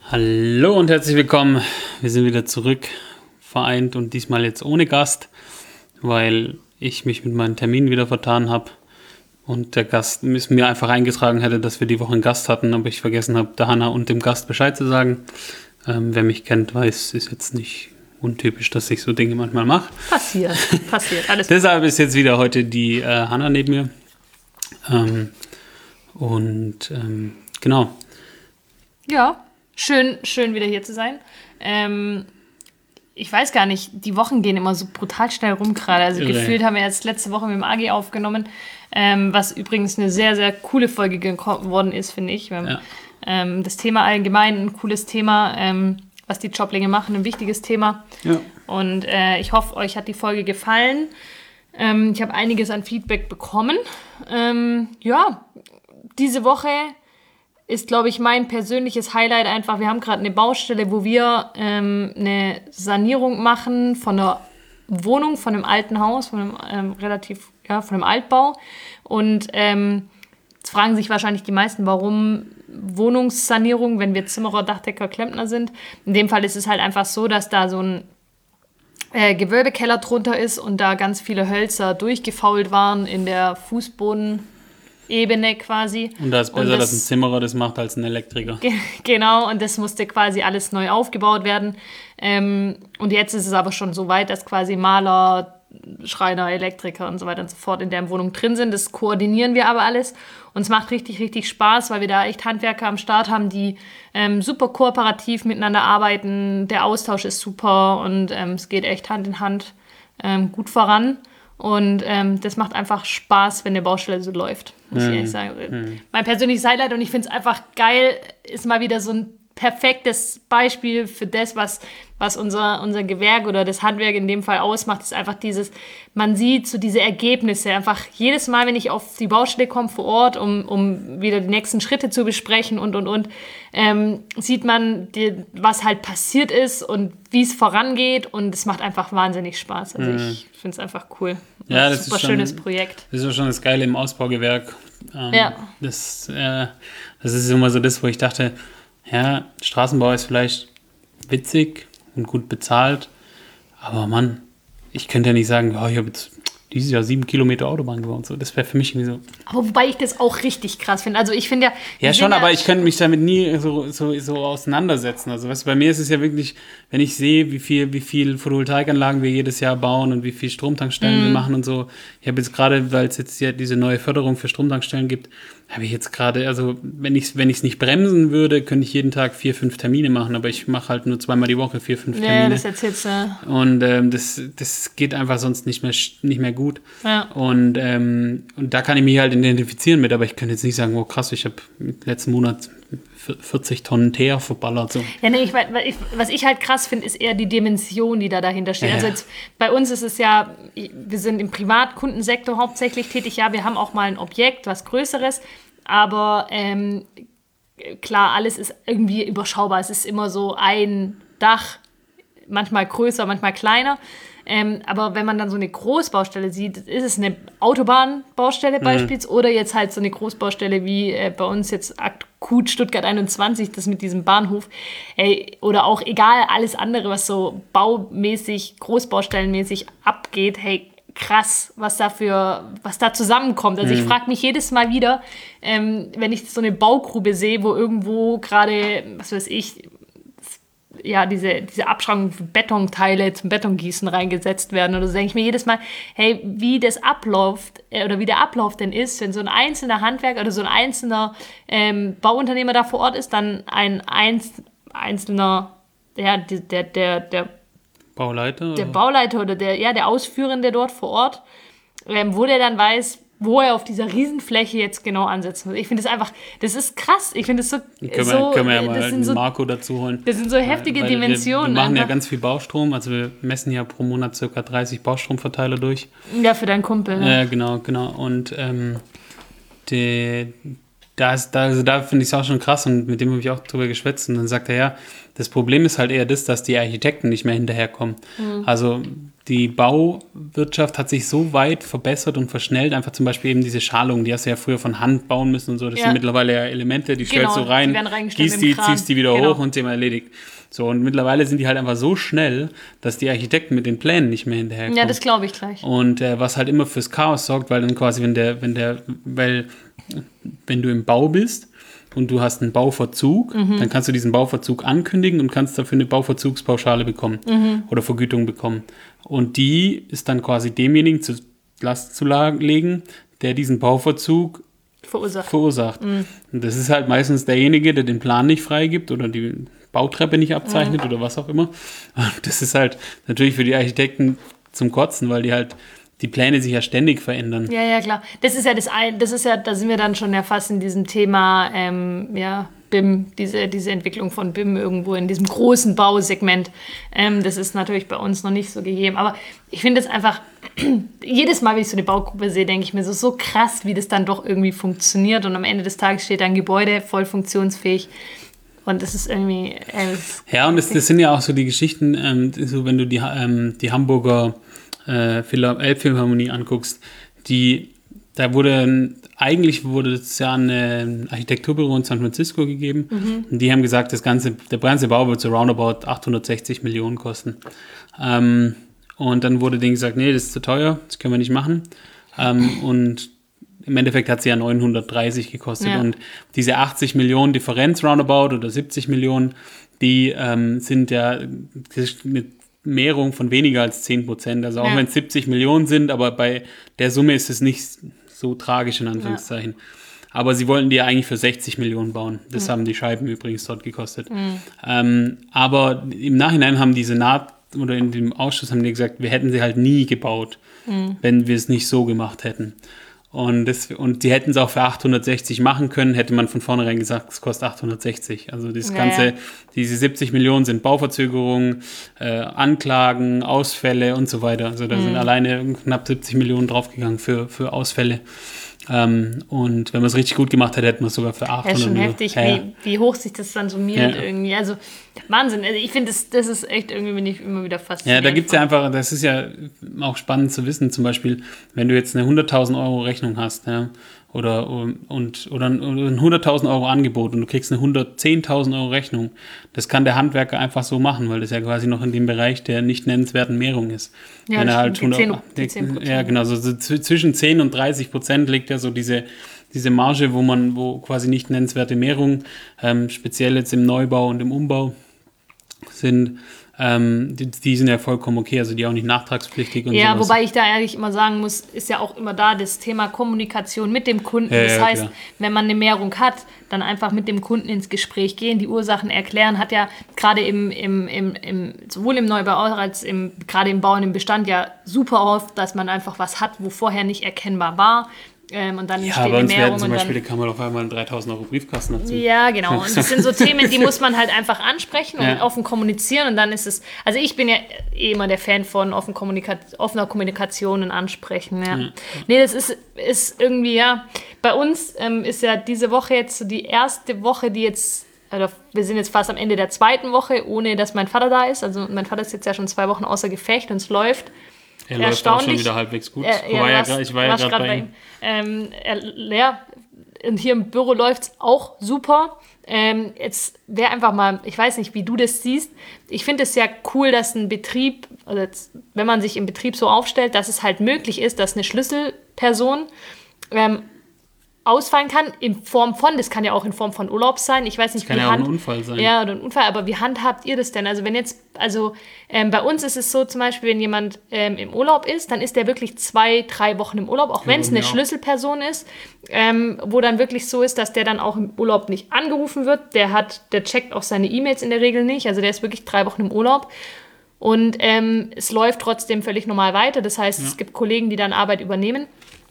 Hallo und herzlich willkommen. Wir sind wieder zurück, vereint und diesmal jetzt ohne Gast, weil ich mich mit meinen Terminen wieder vertan habe und der Gast mir einfach eingetragen hätte, dass wir die Woche einen Gast hatten, aber ich vergessen habe, der Hanna und dem Gast Bescheid zu sagen. Wer mich kennt, weiß, ist jetzt nicht untypisch, dass ich so Dinge manchmal mache. Passiert, alles. Deshalb ist jetzt wieder heute die Hanna neben mir. Genau. Ja, schön wieder hier zu sein. Ich weiß gar nicht, die Wochen gehen immer so brutal schnell rum gerade. Also gefühlt haben wir jetzt letzte Woche mit dem AG aufgenommen, was übrigens eine sehr, sehr coole Folge geworden ist, finde ich. Das Thema allgemein ein cooles Thema, was die Joblinge machen, ein wichtiges Thema. Ja. Und ich hoffe, euch hat die Folge gefallen. Ich habe einiges an Feedback bekommen. Diese Woche ist, glaube ich, mein persönliches Highlight einfach. Wir haben gerade eine Baustelle, wo wir eine Sanierung machen von einer Wohnung, von einem alten Haus, von einem von einem Altbau. Und jetzt fragen sich wahrscheinlich die meisten, warum Wohnungssanierung, wenn wir Zimmerer, Dachdecker, Klempner sind. In dem Fall ist es halt einfach so, dass da so ein Gewölbekeller drunter ist und da ganz viele Hölzer durchgefault waren in der Fußbodenebene quasi. Und da ist besser, dass ein Zimmerer das macht als ein Elektriker. Genau, und das musste quasi alles neu aufgebaut werden. Und jetzt ist es aber schon so weit, dass quasi Maler, Schreiner, Elektriker und so weiter und so fort in der Wohnung drin sind. Das koordinieren wir aber alles. Und es macht richtig, richtig Spaß, weil wir da echt Handwerker am Start haben, die super kooperativ miteinander arbeiten. Der Austausch ist super und es geht echt Hand in Hand gut voran. Und das macht einfach Spaß, wenn eine Baustelle so läuft, muss ich ehrlich sagen. Mein persönliches Highlight, und ich finde es einfach geil, ist mal wieder so ein perfektes Beispiel für das, was unser Gewerk oder das Handwerk in dem Fall ausmacht, ist einfach man sieht so diese Ergebnisse. Einfach jedes Mal, wenn ich auf die Baustelle komme vor Ort, um wieder die nächsten Schritte zu besprechen sieht man, was halt passiert ist und wie es vorangeht, und es macht einfach wahnsinnig Spaß. Also ich finde es einfach cool. Ja, das ist ein super schönes Projekt. Das ist ja schon das Geile im Ausbaugewerk. Das ist immer so das, wo ich dachte, ja, Straßenbau ist vielleicht witzig und gut bezahlt, aber Mann, ich könnte ja nicht sagen, ich habe jetzt dieses Jahr 7 Kilometer Autobahn gebaut. So, das wäre für mich irgendwie so. Aber wobei ich das auch richtig krass finde. Also ich finde ja... Ja schon, aber ich könnte mich damit nie so auseinandersetzen. Also weißt du, bei mir ist es ja wirklich, wenn ich sehe, wie viel Photovoltaikanlagen wir jedes Jahr bauen und wie viel Stromtankstellen wir machen und so. Ich habe jetzt gerade, weil es jetzt ja diese neue Förderung für Stromtankstellen gibt, habe ich jetzt gerade, also wenn ich es nicht bremsen würde, könnte ich jeden Tag 4-5 Termine machen, aber ich mache halt nur zweimal die Woche 4-5 Termine. Ja, das erzählst du. Und das geht einfach sonst nicht mehr gut. Ja. Und da kann ich mich halt identifizieren mit, aber ich könnte jetzt nicht sagen, oh krass, ich habe letzten Monat 40 Tonnen Teer verballert. So. Ja, nee, was ich halt krass finde, ist eher die Dimension, die dahinter steht. Ja. Also jetzt, bei uns ist es ja, wir sind im Privatkundensektor hauptsächlich tätig, ja, wir haben auch mal ein Objekt, was Größeres, aber klar, alles ist irgendwie überschaubar. Es ist immer so ein Dach, manchmal größer, manchmal kleiner. Aber wenn man dann so eine Großbaustelle sieht, ist es eine Autobahnbaustelle beispielsweise oder jetzt halt so eine Großbaustelle wie bei uns jetzt akut Stuttgart 21, das mit diesem Bahnhof, oder auch egal alles andere, was so baumäßig, großbaustellenmäßig abgeht, hey, krass, was da zusammenkommt. Also ich frage mich jedes Mal wieder, wenn ich so eine Baugrube sehe, wo irgendwo gerade, was weiß ich, ja, diese Abschrankung für Betonteile zum Betongießen reingesetzt werden. Oder so denke ich mir jedes Mal, hey, wie das abläuft oder wie der Ablauf denn ist, wenn so ein einzelner Handwerker oder so ein einzelner Bauunternehmer da vor Ort ist, dann ein einzelner, ja, der Bauleiter? Der Bauleiter oder der Ausführende dort vor Ort, wo der dann weiß, wo er auf dieser Riesenfläche jetzt genau ansetzen muss. Ich finde das einfach, das ist krass. Ich finde das so... Können wir ja mal einen Marco dazu holen. Das sind so heftige Dimensionen. Wir machen ja ganz viel Baustrom, also wir messen ja pro Monat ca. 30 Baustromverteiler durch. Ja, für deinen Kumpel. Ne? Genau. Und da finde ich es auch schon krass, und mit dem habe ich auch drüber geschwätzt, und dann sagt er, ja, das Problem ist halt eher das, dass die Architekten nicht mehr hinterherkommen. Also die Bauwirtschaft hat sich so weit verbessert und verschnellt, einfach zum Beispiel eben diese Schalungen, die hast du ja früher von Hand bauen müssen und so, das sind mittlerweile ja Elemente, die stellst du rein, gießt die, ziehst die wieder hoch und Thema erledigt. So, und mittlerweile sind die halt einfach so schnell, dass die Architekten mit den Plänen nicht mehr hinterherkommen. Ja, das glaube ich gleich. Und was halt immer fürs Chaos sorgt, weil dann quasi, wenn du im Bau bist und du hast einen Bauverzug, dann kannst du diesen Bauverzug ankündigen und kannst dafür eine Bauverzugspauschale bekommen oder Vergütung bekommen. Und die ist dann quasi demjenigen zur Last zu legen, der diesen Bauverzug verursacht. Und das ist halt meistens derjenige, der den Plan nicht freigibt oder die Bautreppe nicht abzeichnet oder was auch immer. Und das ist halt natürlich für die Architekten zum Kotzen, weil die Pläne sich ja ständig verändern. Ja, klar. Das ist ja, da sind wir dann schon ja fast in diesem Thema, BIM, diese Entwicklung von BIM irgendwo in diesem großen Bausegment. Das ist natürlich bei uns noch nicht so gegeben. Aber ich finde es einfach, jedes Mal, wenn ich so eine Baugruppe sehe, denke ich mir so krass, wie das dann doch irgendwie funktioniert. Und am Ende des Tages steht ein Gebäude voll funktionsfähig. Und das ist irgendwie... ja, und das sind ja auch so die Geschichten, so wenn du die Hamburger Elbphilharmonie anguckst, eigentlich wurde es ja ein Architekturbüro in San Francisco gegeben und die haben gesagt, der ganze Bau wird so roundabout 860 Millionen kosten. Und dann wurde denen gesagt, nee, das ist zu teuer, das können wir nicht machen. Und im Endeffekt hat sie ja 930 gekostet. Ja. Und diese 80 Millionen Differenz roundabout oder 70 Millionen, die sind ja eine Mehrung von weniger als 10%. Also auch wenn es 70 Millionen sind, aber bei der Summe ist es nicht so tragisch, in Anführungszeichen. Ja. Aber sie wollten die ja eigentlich für 60 Millionen bauen. Das haben die Scheiben übrigens dort gekostet. Aber im Nachhinein haben oder in dem Ausschuss haben die gesagt, wir hätten sie halt nie gebaut, wenn wir es nicht so gemacht hätten. Und die hätten es auch für 860 machen können, hätte man von vornherein gesagt, es kostet 860. Also diese 70 Millionen sind Bauverzögerungen, Anklagen, Ausfälle und so weiter. Also da sind alleine knapp 70 Millionen draufgegangen für Ausfälle. Und wenn man es richtig gut gemacht hätte, hätten wir es sogar für 800 Millionen. Ja, schon heftig, wie hoch sich das dann summiert irgendwie. Also Wahnsinn. Also ich finde, das ist echt irgendwie, bin ich immer wieder fasziniert. Ja, da gibt es ja einfach, das ist ja auch spannend zu wissen, zum Beispiel, wenn du jetzt eine 100.000 Euro Rechnung hast, ja, oder ein 100.000 Euro Angebot und du kriegst eine 110.000 Euro Rechnung, das kann der Handwerker einfach so machen, weil das ja quasi noch in dem Bereich der nicht nennenswerten Mehrung ist. Ja, wenn er halt 10%. Ja, genau, so zwischen 10 und 30% liegt ja so diese Marge, wo quasi nicht nennenswerte Mehrung, speziell jetzt im Neubau und im Umbau sind, die sind ja vollkommen okay, also die auch nicht nachtragspflichtig und ja, sowas. Wobei ich da ehrlich immer sagen muss, ist ja auch immer da das Thema Kommunikation mit dem Kunden. Das heißt, klar, wenn man eine Mehrung hat, dann einfach mit dem Kunden ins Gespräch gehen, die Ursachen erklären, hat ja gerade sowohl im Neubau als gerade im Bau und im Bestand ja super oft, dass man einfach was hat, wo vorher nicht erkennbar war. Und dann ja, bei uns werden zum Beispiel, da kann man auf einmal einen 3.000 Euro Briefkasten dazu. Ja, genau. Und das sind so Themen, die muss man halt einfach ansprechen und offen kommunizieren. Und dann ist es, also ich bin ja immer der Fan von offener Kommunikation und Ansprechen. Ja. Nee, das ist irgendwie, ja, bei uns ist ja diese Woche jetzt so die erste Woche, also wir sind jetzt fast am Ende der zweiten Woche, ohne dass mein Vater da ist. Also mein Vater ist jetzt ja schon 2 Wochen außer Gefecht und es läuft. Er läuft auch schon wieder halbwegs gut. Ich war ja gerade bei ihm. Und hier im Büro läuft es auch super. Jetzt wäre einfach mal, ich weiß nicht, wie du das siehst. Ich finde es ja cool, dass ein Betrieb, also jetzt, wenn man sich im Betrieb so aufstellt, dass es halt möglich ist, dass eine Schlüsselperson ausfallen kann, in Form von, das kann ja auch in Form von Urlaub sein, ich weiß nicht, das kann ja auch ein Unfall sein. Ja, oder ein Unfall, aber wie handhabt ihr das denn? Also bei uns ist es so zum Beispiel, wenn jemand im Urlaub ist, dann ist der wirklich 2-3 Wochen im Urlaub, auch wenn es eine Schlüsselperson ist, wo dann wirklich so ist, dass der dann auch im Urlaub nicht angerufen wird, der checkt auch seine E-Mails in der Regel nicht, also der ist wirklich 3 Wochen im Urlaub. Und es läuft trotzdem völlig normal weiter, das heißt, es gibt Kollegen, die dann Arbeit übernehmen.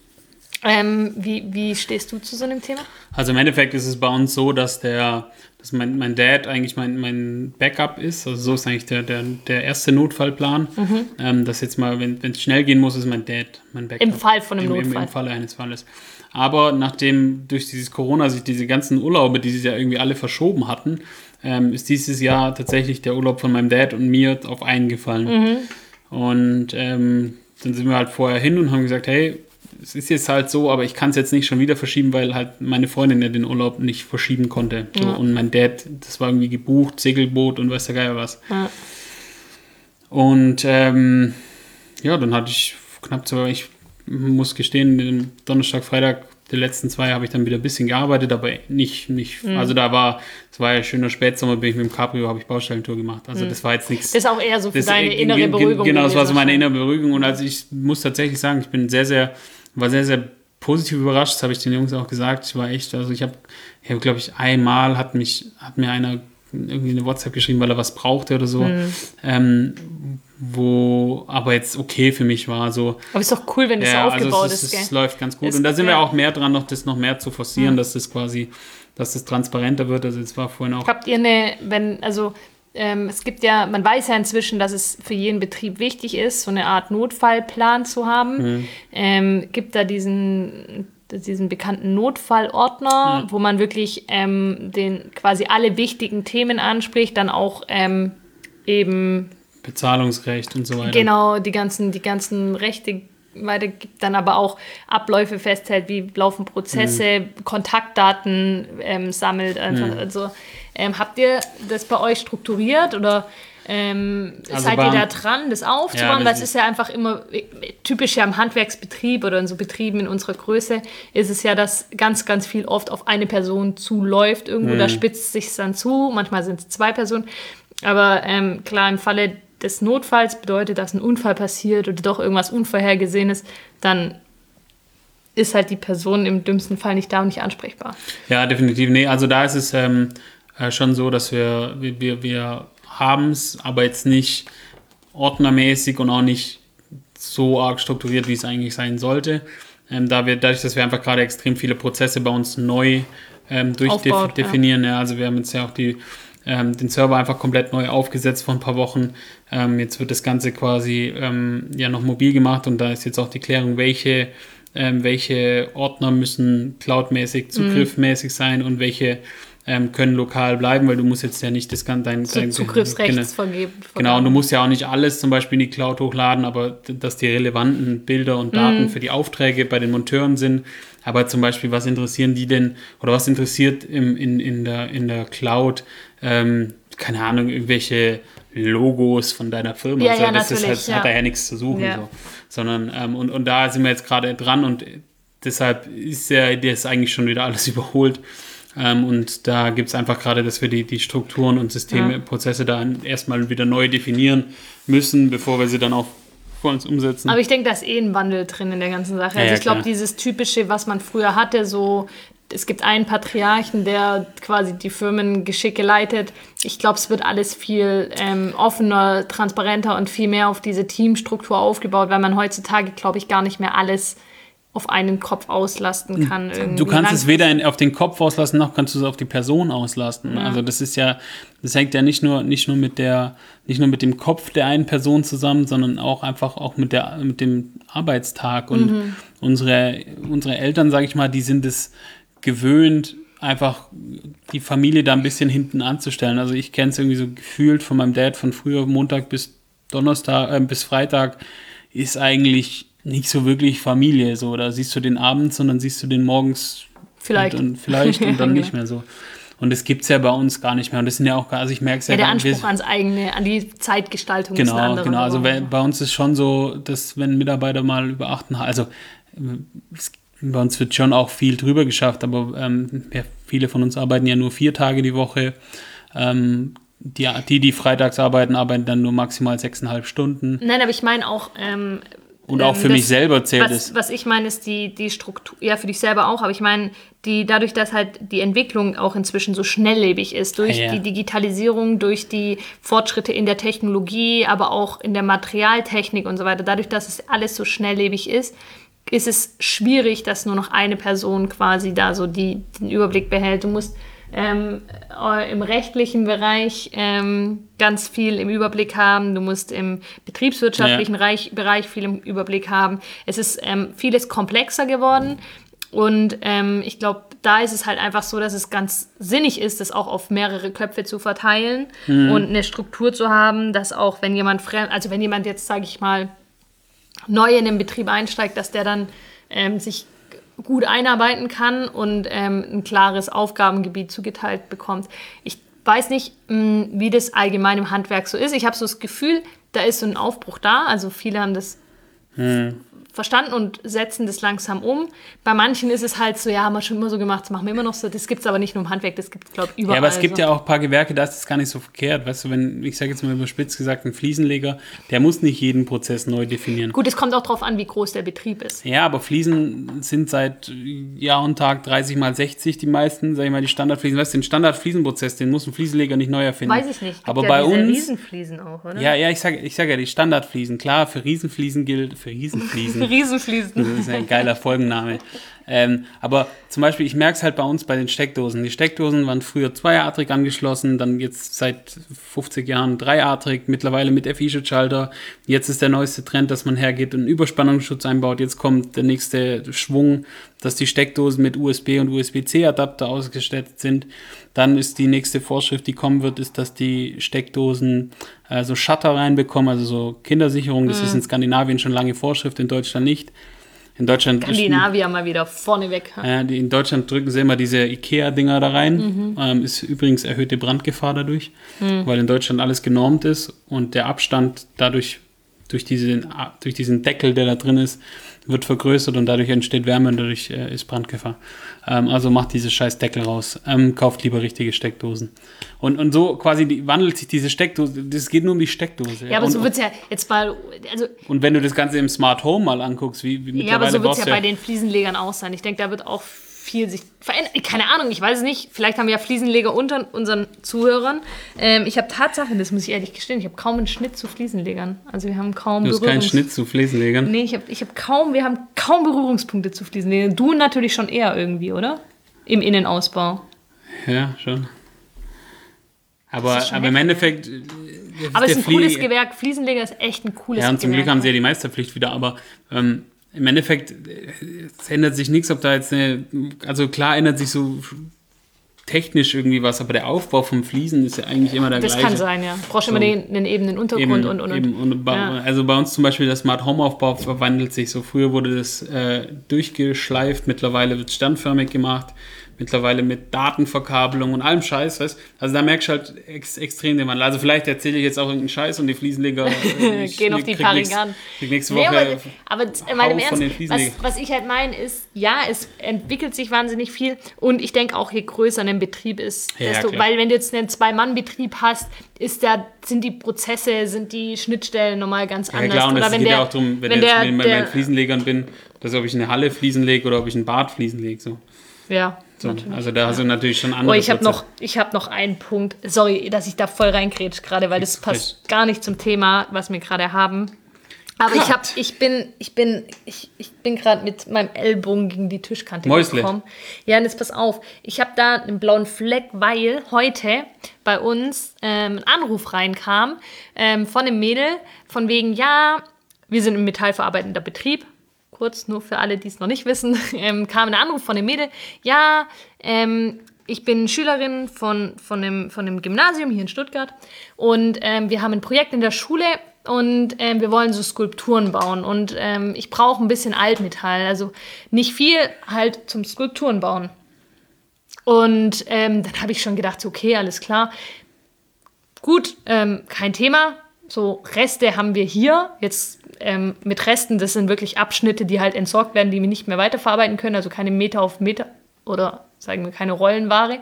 Wie stehst du zu so einem Thema? Also im Endeffekt ist es bei uns so, dass mein Dad eigentlich mein Backup ist. Also so ist eigentlich der erste Notfallplan. Dass jetzt mal, wenn es schnell gehen muss, ist mein Dad mein Backup. Im Fall von einem Notfall. Im Falle eines Falles. Aber nachdem durch dieses Corona sich diese ganzen Urlaube, die sich ja irgendwie alle verschoben hatten, ist dieses Jahr tatsächlich der Urlaub von meinem Dad und mir auf einen gefallen. Und dann sind wir halt vorher hin und haben gesagt, hey, es ist jetzt halt so, aber ich kann es jetzt nicht schon wieder verschieben, weil halt meine Freundin ja den Urlaub nicht verschieben konnte. So, und mein Dad, das war irgendwie gebucht, Segelboot und weiß der Geier was. Ja. Und dann hatte ich knapp ich muss gestehen, Donnerstag, Freitag, die letzten 2 habe ich dann wieder ein bisschen gearbeitet, aber nicht also es war ja schöner Spätsommer, bin ich mit dem Cabrio, habe ich Baustellentour gemacht. Also das war jetzt nichts. Das ist auch eher so für deine innere Beruhigung. Genau, das war so meine innere Beruhigung. Und also ich muss tatsächlich sagen, ich bin sehr, sehr positiv überrascht. Das habe ich den Jungs auch gesagt. Ich war echt, also ich habe glaube ich, einmal hat mir einer irgendwie eine WhatsApp geschrieben, weil er was brauchte oder so. Wo aber jetzt okay für mich war. So. Aber ist doch cool, wenn das so aufgebaut ist, gell? Es läuft ganz gut. Und da sind wir auch mehr dran, das noch mehr zu forcieren, dass das transparenter wird. Also es war vorhin auch... Habt ihr es gibt ja, man weiß ja inzwischen, dass es für jeden Betrieb wichtig ist, so eine Art Notfallplan zu haben. Gibt da diesen bekannten Notfallordner, wo man wirklich quasi alle wichtigen Themen anspricht, dann auch eben Bezahlungsrecht und so weiter. Genau, die ganzen Rechte weitergibt, dann aber auch Abläufe festhält, wie laufen Prozesse, Kontaktdaten sammelt. Also, habt ihr das bei euch strukturiert oder seid ihr da dran, das aufzubauen? Ja, weil es ist ja einfach immer typisch ja im Handwerksbetrieb oder in so Betrieben in unserer Größe ist es ja, dass ganz, ganz viel oft auf eine Person zuläuft irgendwo, da spitzt es sich dann zu, manchmal sind es 2 Personen, aber klar, im Falle des Notfalls bedeutet, dass ein Unfall passiert oder doch irgendwas Unvorhergesehenes, dann ist halt die Person im dümmsten Fall nicht da und nicht ansprechbar. Ja, definitiv. Nee, also da ist es schon so, dass wir haben es, aber jetzt nicht ordnermäßig und auch nicht so arg strukturiert, wie es eigentlich sein sollte. Dadurch, dass wir einfach gerade extrem viele Prozesse bei uns neu durchdefinieren. Ja, also wir haben jetzt ja auch den Server einfach komplett neu aufgesetzt vor ein paar Wochen. Jetzt wird das Ganze quasi noch mobil gemacht und da ist jetzt auch die Klärung, welche Ordner müssen cloudmäßig, zugriffmäßig sein und welche können lokal bleiben, weil du musst jetzt ja nicht das dein Zugriffsrechts vergeben. Genau, und du musst ja auch nicht alles zum Beispiel in die Cloud hochladen, aber dass die relevanten Bilder und Daten für die Aufträge bei den Monteuren sind. Aber zum Beispiel, was interessieren die denn oder was interessiert in der Cloud? Keine Ahnung, irgendwelche Logos von deiner Firma. Ja, das hat da ja nichts zu suchen. Ja. So. Sondern, und da sind wir jetzt gerade dran und deshalb ist das eigentlich schon wieder alles überholt. Und da gibt es einfach gerade, dass wir die Strukturen und Systeme, Prozesse da erstmal wieder neu definieren müssen, bevor wir sie dann auch vor uns umsetzen. Aber ich denke, da ist ein Wandel drin in der ganzen Sache. Also ich glaube, dieses Typische, was man früher hatte, so es gibt einen Patriarchen, der quasi die Firmengeschicke leitet. Ich glaube, es wird alles viel offener, transparenter und viel mehr auf diese Teamstruktur aufgebaut, weil man heutzutage, glaube ich, gar nicht mehr alles auf einen Kopf auslasten kann. Du kannst es weder auf den Kopf auslasten, noch kannst du es auf die Person auslasten. Ja. Also das hängt ja nicht nur mit dem Kopf der einen Person zusammen, sondern auch einfach auch mit dem Arbeitstag. Und unsere Eltern, sage ich mal, die sind es gewöhnt, einfach die Familie da ein bisschen hinten anzustellen. Also ich kenne es irgendwie so gefühlt von meinem Dad von früher, Montag bis Freitag ist eigentlich nicht so wirklich Familie, so, da siehst du den abends und dann siehst du den morgens vielleicht und dann nicht mehr so. Und das gibt es ja bei uns gar nicht mehr. Und das sind ja auch, also ich merke es ja. Der Anspruch ans eigene, an die Zeitgestaltung ist ein anderer. Genau, also bei uns ist schon so, dass wenn Mitarbeiter mal über 8,5, also bei uns wird schon auch viel drüber geschafft, aber viele von uns arbeiten ja nur 4 Tage die Woche. Die freitags arbeiten dann nur maximal 6,5 Stunden. Nein, aber ich meine auch... und auch für mich selber zählt es. Was ich meine, ist die Struktur, ja, für dich selber auch, aber ich meine, dadurch, dass halt die Entwicklung auch inzwischen so schnelllebig ist, durch die Digitalisierung, durch die Fortschritte in der Technologie, aber auch in der Materialtechnik und so weiter, dadurch, dass es alles so schnelllebig ist es schwierig, dass nur noch eine Person quasi da so den Überblick behält. Du musst im rechtlichen Bereich ganz viel im Überblick haben. Du musst im betriebswirtschaftlichen Bereich viel im Überblick haben. Es ist vieles komplexer geworden Und ich glaube, da ist es halt einfach so, dass es ganz sinnig ist, das auch auf mehrere Köpfe zu verteilen und eine Struktur zu haben, dass auch, wenn jemand wenn jemand jetzt, sage ich mal, neu in den Betrieb einsteigt, dass der dann sich gut einarbeiten kann und ein klares Aufgabengebiet zugeteilt bekommt. Ich weiß nicht, wie das allgemein im Handwerk so ist. Ich habe so das Gefühl, da ist so ein Aufbruch da. Also viele haben das verstanden und setzen das langsam um. Bei manchen ist es halt so, ja, haben wir schon immer so gemacht, das machen wir immer noch so. Das gibt es aber nicht nur im Handwerk, das gibt es, glaube ich, überall. Ja, aber es gibt ja auch ein paar Gewerke, da ist das gar nicht so verkehrt. Weißt du, wenn, ich sage jetzt mal überspitzt gesagt, ein Fliesenleger, der muss nicht jeden Prozess neu definieren. Gut, es kommt auch darauf an, wie groß der Betrieb ist. Ja, aber Fliesen sind seit Jahr und Tag 30 mal 60 die meisten, sag ich mal, die Standardfliesen. Weißt du, den Standardfliesenprozess, den muss ein Fliesenleger nicht neu erfinden. Weiß ich nicht. Aber ja bei diese uns... Riesenfliesen auch, oder? Ja, ich sag ja, die Standardfliesen. Klar, für Riesenfliesen gilt... Für Riesenfliesen. Riesenfliesen. Das ist ein geiler Folgenname. Aber zum Beispiel, ich merke es halt bei uns bei den Steckdosen. Die Steckdosen waren früher zweiadrig angeschlossen, dann jetzt seit 50 Jahren dreiadrig, mittlerweile mit FI-Schutzschalter. Jetzt ist der neueste Trend, dass man hergeht und einen Überspannungsschutz einbaut. Jetzt kommt der nächste Schwung, dass die Steckdosen mit USB- und USB-C-Adapter ausgestattet sind. Dann ist die nächste Vorschrift, die kommen wird, ist, dass die Steckdosen so Shutter reinbekommen, also so Kindersicherung. Das ist in Skandinavien schon lange Vorschrift, in Deutschland nicht. In Deutschland Skandinavier mal wieder vorneweg. in Deutschland drücken sie immer diese Ikea-Dinger da rein. Ist übrigens erhöhte Brandgefahr dadurch, weil in Deutschland alles genormt ist und der Abstand dadurch durch diesen Deckel, der da drin ist, wird vergrößert und dadurch entsteht Wärme und dadurch ist Brandgefahr. Also macht diese scheiß Deckel raus. Kauft lieber richtige Steckdosen. Und so quasi wandelt sich diese Steckdose, das geht nur um die Steckdose. Ja, aber so wird es ja jetzt mal... Also, und wenn du das Ganze im Smart Home mal anguckst, wie mittlerweile... Ja, aber so wird es ja bei den Fliesenlegern auch sein. Ich denke, da wird auch viel sich verändern. Keine Ahnung, ich weiß es nicht. Vielleicht haben wir ja Fliesenleger unter unseren Zuhörern. Ich habe Tatsache, das muss ich ehrlich gestehen, ich habe kaum einen Schnitt zu Fliesenlegern. Also wir haben kaum Du hast keinen Schnitt zu Fliesenlegern? Nee, wir haben kaum Berührungspunkte zu Fliesenlegern. Du natürlich schon eher irgendwie, oder? Im Innenausbau. Ja, schon. Aber im Endeffekt... Aber es ist ein cooles Gewerk. Fliesenleger ist echt ein cooles Gewerk. Ja, und zum Glück haben sie ja die Meisterpflicht wieder, aber im Endeffekt es ändert sich nichts, ob da jetzt also klar ändert sich so technisch irgendwie was, aber der Aufbau vom Fliesen ist ja eigentlich immer der gleiche. Das kann sein, ja. Du brauchst immer den ebenen Untergrund und. Also bei uns zum Beispiel der Smart Home Aufbau verwandelt sich so. Früher wurde das durchgeschleift, mittlerweile wird es standförmig gemacht. Mittlerweile mit Datenverkabelung und allem Scheiß, weißt? Also da merkst du halt extrem den Wandel. Also vielleicht erzähle ich jetzt auch irgendeinen Scheiß und die Fliesenleger gehen auf die Parigan. Nächste Woche aber mal im Ernst, was ich halt meine ist, ja, es entwickelt sich wahnsinnig viel und ich denke auch, je größer ein Betrieb ist, desto, weil wenn du jetzt einen Zwei-Mann-Betrieb hast, sind die Prozesse, sind die Schnittstellen normal ganz anders. Ja klar, und es geht ja auch darum, wenn ich bei meinen Fliesenlegern bin, dass ob ich eine Halle Fliesen lege oder ob ich ein Bad Fliesen lege, so. Ja, so, also da hast du natürlich schon andere ich habe noch einen Punkt. Sorry, dass ich da voll reingrätsch gerade, weil das passt gar nicht zum Thema, was wir gerade haben. Aber ich bin gerade mit meinem Ellbogen gegen die Tischkante gekommen. Ja, und jetzt pass auf. Ich habe da einen blauen Fleck, weil heute bei uns ein Anruf reinkam von einem Mädel, von wegen, ja, wir sind ein metallverarbeitender Betrieb. Kurz, nur für alle, die es noch nicht wissen, kam ein Anruf von dem Mädel. Ja, ich bin Schülerin von einem Gymnasium hier in Stuttgart und wir haben ein Projekt in der Schule und wir wollen so Skulpturen bauen und ich brauche ein bisschen Altmetall, also nicht viel, halt zum Skulpturen bauen. Und dann habe ich schon gedacht, okay, alles klar, gut, kein Thema, so Reste haben wir hier, jetzt mit Resten, das sind wirklich Abschnitte, die halt entsorgt werden, die wir nicht mehr weiterverarbeiten können, also keine Meter auf Meter oder sagen wir keine Rollenware.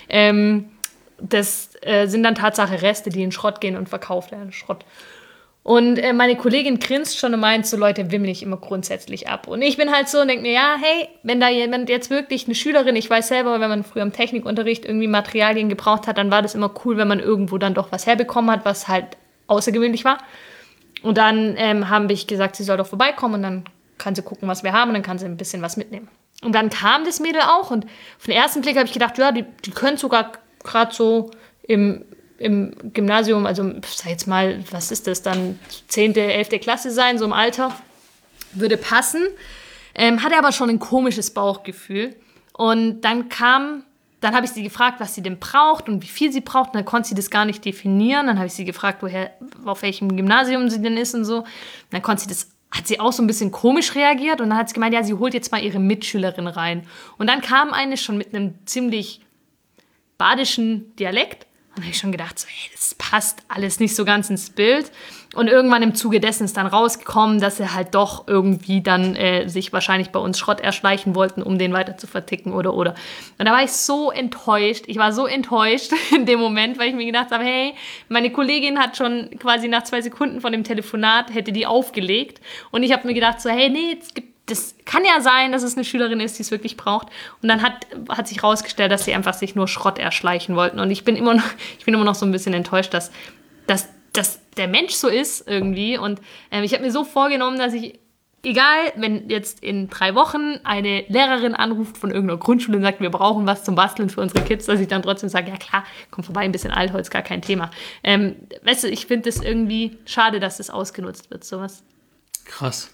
Das sind dann Tatsache Reste, die in Schrott gehen und verkauft werden. Schrott. Und meine Kollegin grinst schon und meint so, Leute, wimmel ich immer grundsätzlich ab. Und ich bin halt so und denke mir, ja, hey, wenn da jemand jetzt wirklich eine Schülerin, ich weiß selber, wenn man früher im Technikunterricht irgendwie Materialien gebraucht hat, dann war das immer cool, wenn man irgendwo dann doch was herbekommen hat, was halt außergewöhnlich war. Und dann habe ich gesagt, sie soll doch vorbeikommen und dann kann sie gucken, was wir haben und dann kann sie ein bisschen was mitnehmen. Und dann kam das Mädel auch und auf den ersten Blick habe ich gedacht, ja, die können sogar gerade so im Gymnasium, also sag jetzt mal, was ist das dann, 10., 11. Klasse sein, so im Alter, würde passen. hatte aber schon ein komisches Bauchgefühl. Und dann habe ich sie gefragt, was sie denn braucht und wie viel sie braucht. Und dann konnte sie das gar nicht definieren. Dann habe ich sie gefragt, auf welchem Gymnasium sie denn ist und so. Und dann hat sie auch so ein bisschen komisch reagiert. Und dann hat sie gemeint, ja, sie holt jetzt mal ihre Mitschülerin rein. Und dann kam eine schon mit einem ziemlich badischen Dialekt. Und dann habe ich schon gedacht, so, hey, das passt alles nicht so ganz ins Bild. Und irgendwann im Zuge dessen ist dann rausgekommen, dass sie halt doch irgendwie dann sich wahrscheinlich bei uns Schrott erschleichen wollten, um den weiter zu verticken oder. Und da war ich so enttäuscht. Ich war so enttäuscht in dem Moment, weil ich mir gedacht habe, hey, meine Kollegin hat schon quasi nach 2 Sekunden von dem Telefonat, hätte die aufgelegt. Und ich habe mir gedacht so, hey, nee, das kann ja sein, dass es eine Schülerin ist, die es wirklich braucht. Und dann hat sich rausgestellt, dass sie einfach sich nur Schrott erschleichen wollten. Und ich bin immer noch so ein bisschen enttäuscht, dass der Mensch so ist irgendwie. Und ich habe mir so vorgenommen, dass ich, egal, wenn jetzt in 3 Wochen eine Lehrerin anruft von irgendeiner Grundschule und sagt, wir brauchen was zum Basteln für unsere Kids, dass ich dann trotzdem sage, ja klar, komm vorbei, ein bisschen Altholz, gar kein Thema. Weißt du, ich finde das irgendwie schade, dass das ausgenutzt wird, sowas. Krass.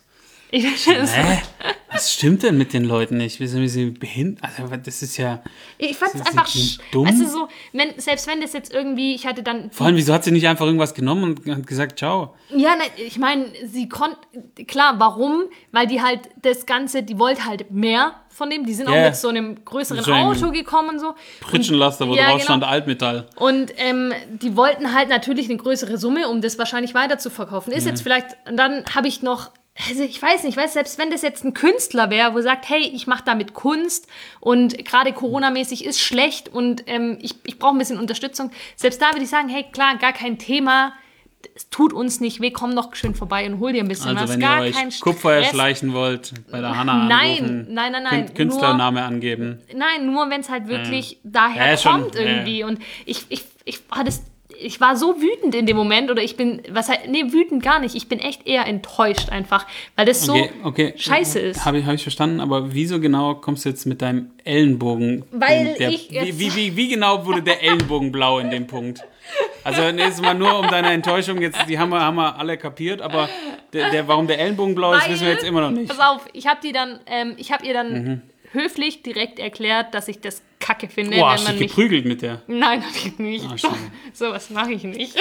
Was stimmt denn mit den Leuten nicht? Wie sie behindert? Also, das ist ja. Ich fand es einfach dumm. Also so, selbst wenn das jetzt irgendwie, ich hatte dann. Vor allem, wieso hat sie nicht einfach irgendwas genommen und hat gesagt, ciao? Ja, ich meine, sie konnte. Klar, warum? Weil die halt das Ganze, die wollte halt mehr von dem. Die sind auch mit so einem größeren Auto gekommen und so. Pritschenlaster, wo drauf stand Altmetall. Und die wollten halt natürlich eine größere Summe, um das wahrscheinlich weiter zu verkaufen. Ist jetzt vielleicht. Und dann habe ich noch. Also ich weiß nicht, selbst wenn das jetzt ein Künstler wäre, wo sagt, hey, ich mache damit Kunst und gerade Corona-mäßig ist schlecht und ich brauche ein bisschen Unterstützung. Selbst da würde ich sagen, hey, klar, gar kein Thema, es tut uns nicht weh, komm doch schön vorbei und hol dir ein bisschen was. Also wenn ihr euch Kupfer erschleichen wollt, bei der Hanna anrufen, nein. Künstlername angeben. Nein, nur wenn es halt wirklich daher kommt irgendwie. Und ich war so wütend in dem Moment, oder wütend gar nicht. Ich bin echt eher enttäuscht einfach, weil das so scheiße ist. Habe ich verstanden, aber wieso genau kommst du jetzt mit deinem Ellenbogen? Wie genau wurde der Ellenbogen blau in dem Punkt? Also nächstes Mal nur um deine Enttäuschung, jetzt, die haben wir alle kapiert, aber warum der Ellenbogen blau ist, wissen wir jetzt immer noch nicht. Pass auf, ich habe ihr dann höflich direkt erklärt, dass ich das Kacke finde, wenn man mich geprügelt mit der. Nein, natürlich nicht. So was mache ich nicht.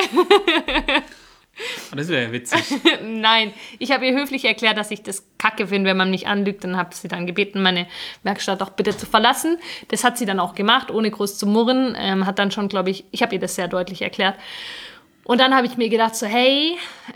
Das wäre ja witzig. Nein, ich habe ihr höflich erklärt, dass ich das Kacke finde, wenn man mich anlügt. Dann habe sie dann gebeten, meine Werkstatt doch bitte zu verlassen. Das hat sie dann auch gemacht, ohne groß zu murren. Hat dann schon, glaube ich habe ihr das sehr deutlich erklärt. Und dann habe ich mir gedacht so, hey,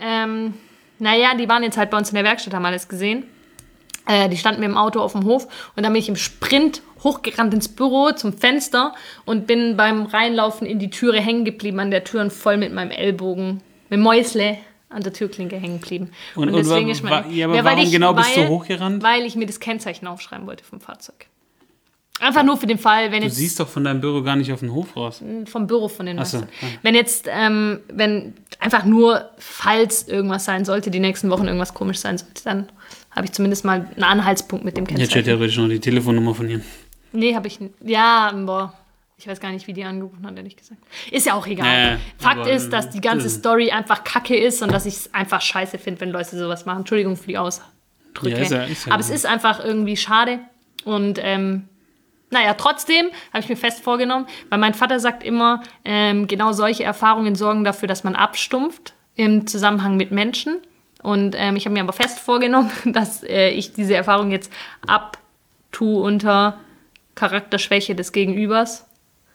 die waren jetzt halt bei uns in der Werkstatt, haben alles gesehen. Die standen mit dem Auto auf dem Hof und dann bin ich im Sprint hochgerannt ins Büro zum Fenster und bin beim Reinlaufen in die Türe hängen geblieben an der Tür und voll mit meinem Ellbogen, mit Mäusle an der Türklinke hängen geblieben. Und deswegen warum bist du hochgerannt? Weil ich mir das Kennzeichen aufschreiben wollte vom Fahrzeug. Einfach nur für den Fall, wenn jetzt... Du siehst doch von deinem Büro gar nicht auf den Hof raus. Vom Büro von den Meistern. Wenn jetzt, wenn einfach nur, falls irgendwas sein sollte, die nächsten Wochen irgendwas komisch sein sollte, dann habe ich zumindest mal einen Anhaltspunkt mit dem Kennzeichen. Jetzt steht theoretisch noch die Telefonnummer von ihr. Nee, habe ich nicht. Ja, ich weiß gar nicht, wie die angerufen hat, ehrlich gesagt. Ist ja auch egal. Fakt ist, dass die ganze Story einfach kacke ist und dass ich es einfach scheiße finde, wenn Leute sowas machen. Entschuldigung für die Ausdrücke. Ja, aber es ist einfach irgendwie schade. Und trotzdem habe ich mir fest vorgenommen, weil mein Vater sagt immer, genau solche Erfahrungen sorgen dafür, dass man abstumpft im Zusammenhang mit Menschen. Und ich habe mir aber fest vorgenommen, dass ich diese Erfahrung jetzt abtue unter Charakterschwäche des Gegenübers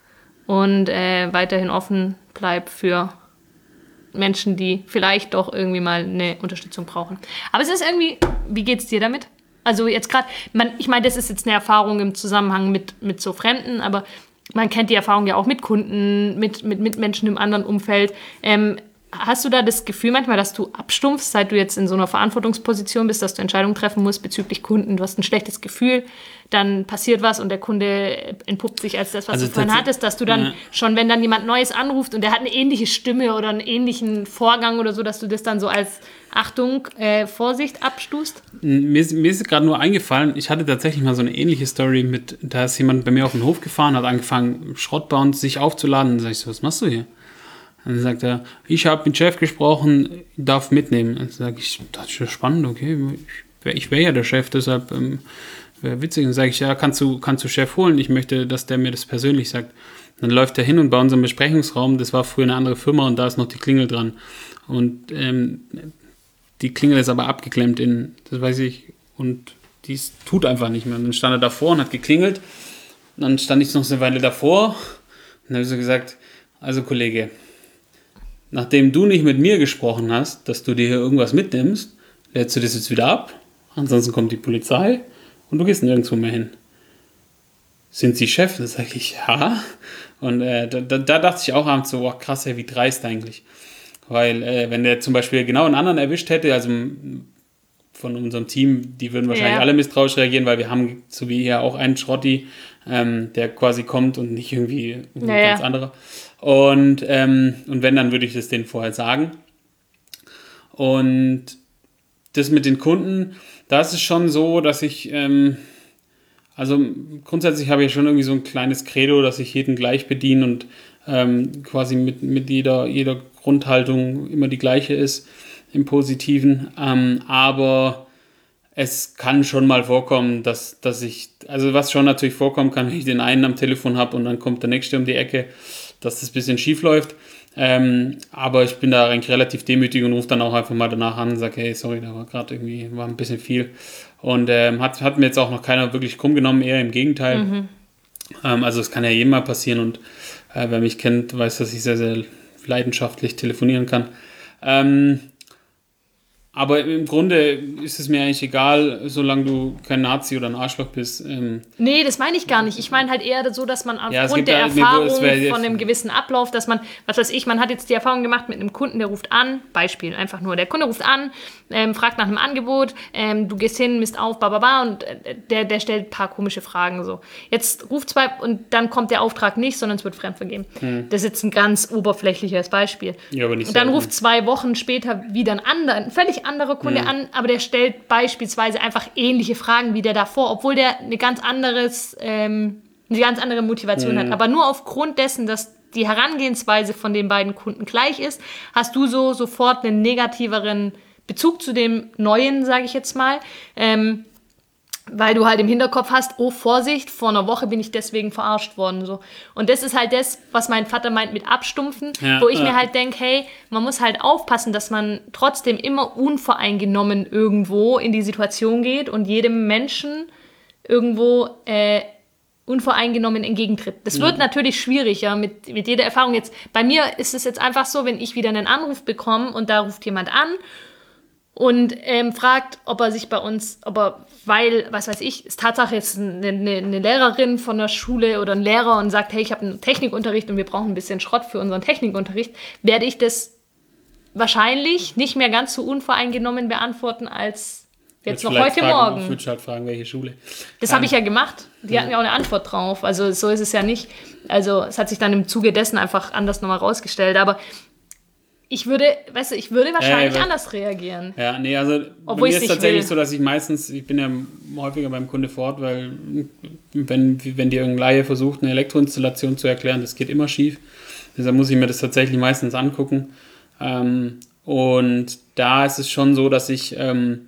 und weiterhin offen bleibe für Menschen, die vielleicht doch irgendwie mal eine Unterstützung brauchen. Aber es ist irgendwie, wie geht's dir damit? Also jetzt gerade, ich meine, das ist jetzt eine Erfahrung im Zusammenhang mit so Fremden, aber man kennt die Erfahrung ja auch mit Kunden, mit Menschen im anderen Umfeld. Hast du da das Gefühl manchmal, dass du abstumpfst, seit du jetzt in so einer Verantwortungsposition bist, dass du Entscheidungen treffen musst bezüglich Kunden? Du hast ein schlechtes Gefühl, dann passiert was und der Kunde entpuppt sich als das, was du vorhin hattest, dass du dann schon, wenn dann jemand Neues anruft und der hat eine ähnliche Stimme oder einen ähnlichen Vorgang oder so, dass du das dann so als Achtung, Vorsicht abstust? Mir ist gerade nur eingefallen, ich hatte tatsächlich mal so eine ähnliche Story da ist jemand bei mir auf den Hof gefahren, hat angefangen, Schrott bei uns sich aufzuladen. Dann sag ich so, was machst du hier? Dann sagt er, ich habe mit dem Chef gesprochen, darf mitnehmen. Dann sage ich, das ist ja spannend, okay, ich wär ja der Chef, deshalb wäre witzig. Dann sage ich, ja, kannst du Chef holen? Ich möchte, dass der mir das persönlich sagt. Dann läuft er hin und bei unserem Besprechungsraum, das war früher eine andere Firma und da ist noch die Klingel dran. Und die Klingel ist aber abgeklemmt das weiß ich, und die tut einfach nicht mehr. Und dann stand er davor und hat geklingelt. Und dann stand ich noch eine Weile davor und dann habe ich so gesagt, also Kollege, nachdem du nicht mit mir gesprochen hast, dass du dir hier irgendwas mitnimmst, lädst du das jetzt wieder ab, ansonsten kommt die Polizei und du gehst nirgendwo mehr hin. Sind Sie Chef? Da sage ich, ja. Und da dachte ich auch abends so, wow, krass, wie dreist eigentlich. Weil wenn der zum Beispiel genau einen anderen erwischt hätte, also von unserem Team, die würden wahrscheinlich alle misstrauisch reagieren, weil wir haben, so wie hier, auch einen Schrotti, der quasi kommt und nicht irgendwie ein ganz anderer. Und wenn, dann würde ich das denen vorher sagen. Und das mit den Kunden, da ist es schon so, dass ich, also grundsätzlich habe ich schon irgendwie so ein kleines Credo, dass ich jeden gleich bediene und quasi mit jeder Grundhaltung immer die gleiche ist im Positiven. Aber es kann schon mal vorkommen, dass ich, also was schon natürlich vorkommen kann, wenn ich den einen am Telefon habe und dann kommt der nächste um die Ecke, dass das ein bisschen schief läuft. Aber ich bin da eigentlich relativ demütig und rufe dann auch einfach mal danach an und sage, hey, sorry, da war gerade irgendwie, war ein bisschen viel. Und hat mir jetzt auch noch keiner wirklich krumm genommen, eher im Gegenteil. Mhm. Also es kann ja jedem mal passieren und wer mich kennt, weiß, dass ich sehr, sehr leidenschaftlich telefonieren kann. Aber im Grunde ist es mir eigentlich egal, solange du kein Nazi oder ein Arschloch bist. Nee, das meine ich gar nicht. Ich meine halt eher so, dass man aufgrund der Erfahrung von einem gewissen Ablauf, dass man, was weiß ich, man hat jetzt die Erfahrung gemacht mit einem Kunden, der ruft an, Beispiel, einfach nur, der Kunde ruft an, fragt nach einem Angebot, du gehst hin, misst auf, und der stellt ein paar komische Fragen so. Jetzt ruft und dann kommt der Auftrag nicht, sondern es wird fremdvergeben. Das ist jetzt ein ganz oberflächliches Beispiel. Ja, aber nicht und dann ruft 2 Wochen später wieder ein völlig anderer Kunde an, aber der stellt beispielsweise einfach ähnliche Fragen wie der davor, obwohl der eine ganz andere Motivation hat. Aber nur aufgrund dessen, dass die Herangehensweise von den beiden Kunden gleich ist, hast du sofort einen negativeren Bezug zu dem Neuen, sage ich jetzt mal, weil du halt im Hinterkopf hast, oh Vorsicht, vor einer Woche bin ich deswegen verarscht worden. So. Und das ist halt das, was mein Vater meint mit Abstumpfen, wo ich mir halt denke, hey, man muss halt aufpassen, dass man trotzdem immer unvoreingenommen irgendwo in die Situation geht und jedem Menschen irgendwo unvoreingenommen entgegentritt. Das wird natürlich schwieriger mit jeder Erfahrung. Jetzt bei mir ist es jetzt einfach so, wenn ich wieder einen Anruf bekomme und da ruft jemand an und fragt, ob er sich bei uns, weil, was weiß ich, ist Tatsache jetzt eine Lehrerin von der Schule oder ein Lehrer und sagt, hey, ich habe einen Technikunterricht und wir brauchen ein bisschen Schrott für unseren Technikunterricht, werde ich das wahrscheinlich nicht mehr ganz so unvoreingenommen beantworten als jetzt noch heute Morgen. Ich würde halt fragen, welche Schule. Das habe ich ja gemacht. Die hatten ja auch eine Antwort drauf. Also so ist es ja nicht. Also es hat sich dann im Zuge dessen einfach anders nochmal rausgestellt. Aber ich würde wahrscheinlich anders reagieren. Ja, nee, also obwohl bei mir ist es tatsächlich so, dass ich bin ja häufiger beim Kunde vor Ort, weil wenn dir irgendein Laie versucht, eine Elektroinstallation zu erklären, das geht immer schief. Deshalb muss ich mir das tatsächlich meistens angucken. Und da ist es schon so, dass ich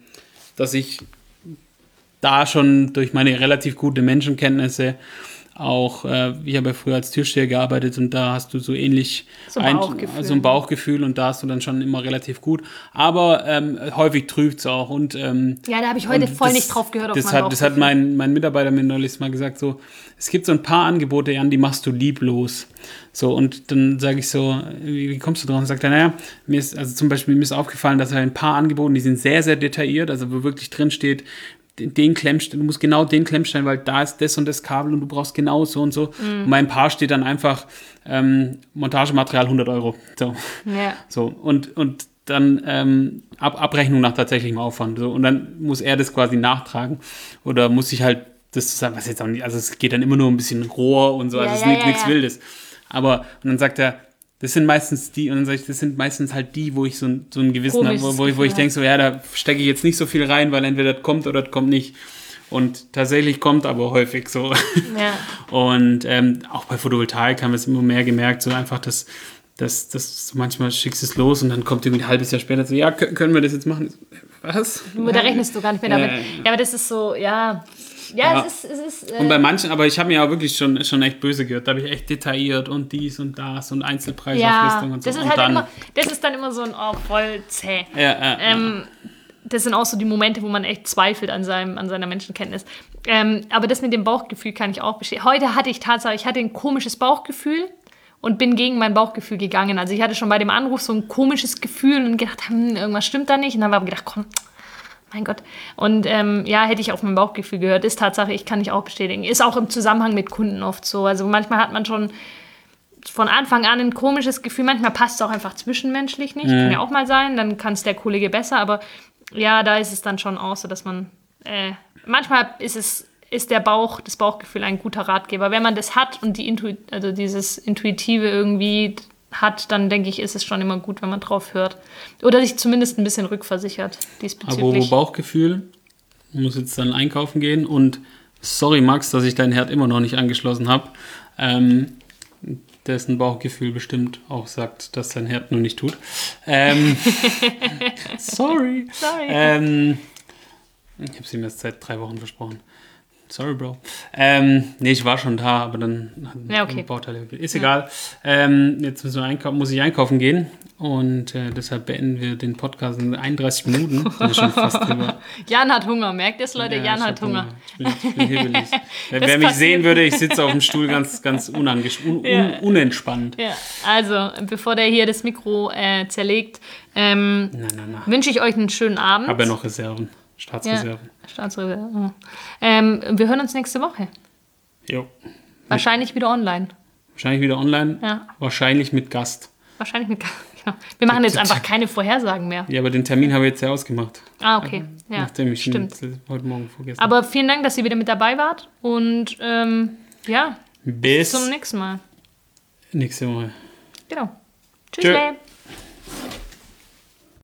da schon durch meine relativ gute Menschenkenntnisse auch, ich habe ja früher als Türsteher gearbeitet und da hast du so ähnlich so ein Bauchgefühl und da hast du dann schon immer relativ gut. Aber häufig trügt es auch. Und, da habe ich heute voll nicht drauf gehört. Das hat mein Mitarbeiter mir neulich mal gesagt, so, es gibt so ein paar Angebote, Jan, die machst du lieblos. So, und dann sage ich so, wie kommst du drauf? Und sagt er, naja, mir ist aufgefallen, dass ein paar Angebote, die sind sehr, sehr detailliert, also wo wirklich drin steht, du musst genau den Klemmstein, weil da ist das und das Kabel und du brauchst genau so und so. Und bei ein paar steht dann einfach Montagematerial 100 €. So, so und dann Abrechnung nach tatsächlichem Aufwand. So, und dann muss er das quasi nachtragen oder muss ich halt das zusammen, was jetzt auch nicht, also es geht dann immer nur ein bisschen Rohr und so, also es ist nichts Wildes. Aber, und dann sagt er, das sind meistens die, und dann sage ich, das sind meistens halt die, wo ich so ein Gewissen habe, wo ich denke, so, ja, da stecke ich jetzt nicht so viel rein, weil entweder das kommt oder das kommt nicht. Und tatsächlich kommt aber häufig so. Ja. Und auch bei Photovoltaik haben wir es immer mehr gemerkt, so einfach, dass dass manchmal schickst du es los und dann kommt irgendwie ein halbes Jahr später so, ja, können wir das jetzt machen? Was? Da rechnest du gar nicht mehr damit. Ja, aber das ist so, ja. Ja, es ist und bei manchen, aber ich habe mir ja wirklich schon echt böse gehört. Da habe ich echt detailliert und dies und das und Einzelpreisauflistung und so. Das ist und halt dann, das ist dann immer so ein, voll zäh. Ja. Das sind auch so die Momente, wo man echt zweifelt an seiner Menschenkenntnis. Aber das mit dem Bauchgefühl kann ich auch bestätigen. Heute hatte ich ein komisches Bauchgefühl und bin gegen mein Bauchgefühl gegangen. Also ich hatte schon bei dem Anruf so ein komisches Gefühl und gedacht, irgendwas stimmt da nicht. Und dann habe ich gedacht, komm, mein Gott. Und hätte ich auf mein Bauchgefühl gehört. Ist Tatsache, ich kann ich auch bestätigen. Ist auch im Zusammenhang mit Kunden oft so. Also manchmal hat man schon von Anfang an ein komisches Gefühl. Manchmal passt es auch einfach zwischenmenschlich nicht. Kann ja auch mal sein. Dann kann es der Kollege besser. Aber ja, da ist es dann schon auch so, dass man manchmal ist das Bauchgefühl ein guter Ratgeber. Wenn man das hat und dieses Intuitive irgendwie hat, dann denke ich, ist es schon immer gut, wenn man drauf hört. Oder sich zumindest ein bisschen rückversichert diesbezüglich. Aber Bauchgefühl, ich muss jetzt dann einkaufen gehen und sorry Max, dass ich deinen Herd immer noch nicht angeschlossen habe. Dessen Bauchgefühl bestimmt auch sagt, dass sein Herd nur nicht tut. Sorry. Ich habe es ihm jetzt seit 3 Wochen versprochen. Sorry, Bro. Ich war schon da, aber dann okay. Bauteile. Ist egal. Jetzt muss ich einkaufen gehen und deshalb beenden wir den Podcast in 31 Minuten. Das ist schon fast drüber. Jan hat Hunger, merkt es, Leute? Ja, Jan hat Hunger. Ich bin hibbelig. Wer mich sehen würde, ich sitze auf dem Stuhl ganz unentspannt. Ja, also, bevor der hier das Mikro zerlegt, wünsche ich euch einen schönen Abend. Ich habe ja noch Reserven. Staatsreserven. Ja, Staatsreserven. Wir hören uns nächste Woche. Jo. Wahrscheinlich wieder online. Ja. Wahrscheinlich mit Gast. Genau. Wir machen jetzt einfach keine Vorhersagen mehr. Ja, aber den Termin habe ich jetzt ja ausgemacht. Okay. Ja, nachdem ich stimmt. Heute Morgen vergessen habe. Aber vielen Dank, dass ihr wieder mit dabei wart. Und bis zum nächsten Mal. Nächste Woche. Genau. Tschüss.